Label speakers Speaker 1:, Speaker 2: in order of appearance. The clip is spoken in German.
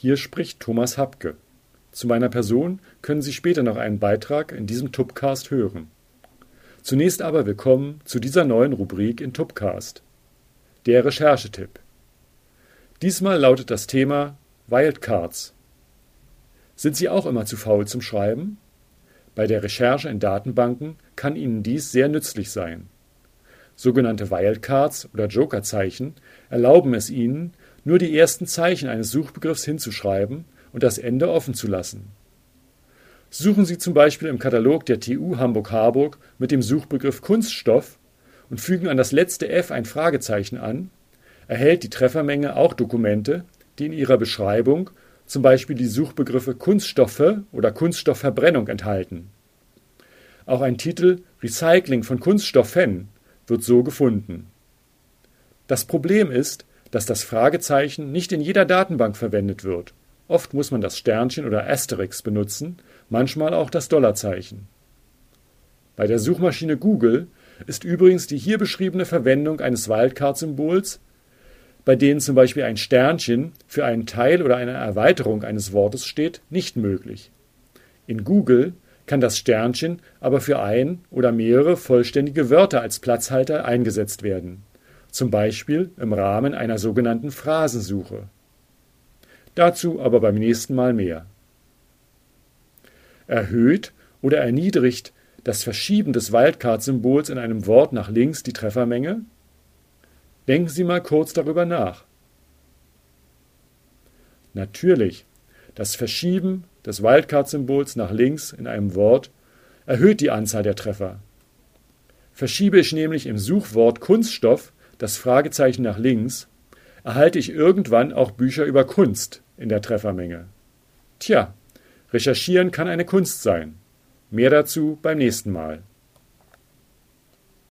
Speaker 1: Hier spricht Thomas Hapke. Zu meiner Person können Sie später noch einen Beitrag in diesem Tubcast hören. Zunächst aber willkommen zu dieser neuen Rubrik in Tubcast. Der Recherchetipp. Diesmal lautet das Thema Wildcards. Sind Sie auch immer zu faul zum Schreiben? Bei der Recherche in Datenbanken kann Ihnen dies sehr nützlich sein. Sogenannte Wildcards oder Jokerzeichen erlauben es Ihnen, nur die ersten Zeichen eines Suchbegriffs hinzuschreiben und das Ende offen zu lassen. Suchen Sie zum Beispiel im Katalog der TU Hamburg-Harburg mit dem Suchbegriff Kunststoff und fügen an das letzte F ein Fragezeichen an, erhält die Treffermenge auch Dokumente, die in ihrer Beschreibung zum Beispiel die Suchbegriffe Kunststoffe oder Kunststoffverbrennung enthalten. Auch ein Titel Recycling von Kunststoffen wird so gefunden. Das Problem ist, dass das Fragezeichen nicht in jeder Datenbank verwendet wird. Oft muss man das Sternchen oder Asterix benutzen, manchmal auch das Dollarzeichen. Bei der Suchmaschine Google ist übrigens die hier beschriebene Verwendung eines Wildcard-Symbols, bei denen zum Beispiel ein Sternchen für einen Teil oder eine Erweiterung eines Wortes steht, nicht möglich. In Google kann das Sternchen aber für ein oder mehrere vollständige Wörter als Platzhalter eingesetzt werden, zum Beispiel im Rahmen einer sogenannten Phrasensuche. Dazu aber beim nächsten Mal mehr. Erhöht oder erniedrigt das Verschieben des Wildcard-Symbols in einem Wort nach links die Treffermenge? Denken Sie mal kurz darüber nach. Natürlich, das Verschieben des Wildcard-Symbols nach links in einem Wort erhöht die Anzahl der Treffer. Verschiebe ich nämlich im Suchwort Kunststoff das Fragezeichen nach links, erhalte ich irgendwann auch Bücher über Kunst in der Treffermenge. Tja, recherchieren kann eine Kunst sein. Mehr dazu beim nächsten Mal.